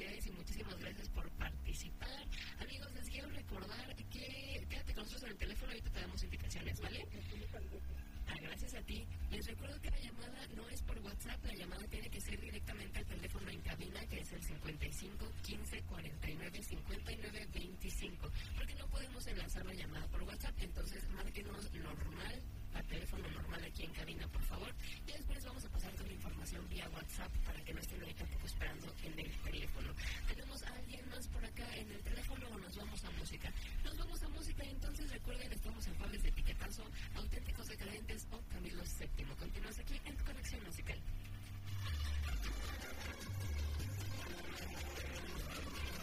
felicidades y muchísimas gracias por participar. Amigos, les quiero recordar que quédate con nosotros en el teléfono, ahorita te damos indicaciones, ¿vale? Gracias a ti. Les recuerdo que la llamada no es por WhatsApp, la llamada tiene que ser directamente al teléfono en cabina, que es el 55 15 49 59 25, porque no podemos enlazar la llamada por WhatsApp, entonces márquenos normal, a teléfono normal aquí en cabina, por favor, y después vamos a pasar toda la información vía WhatsApp para que no estén ahí tampoco esperando en el teléfono. ¿Tenemos a alguien más por acá en el teléfono o nos vamos a música? Nos vamos a música, entonces recuerden, estamos en Fables de Etiquetazo, Auténticos Decadentes o Camilo VII.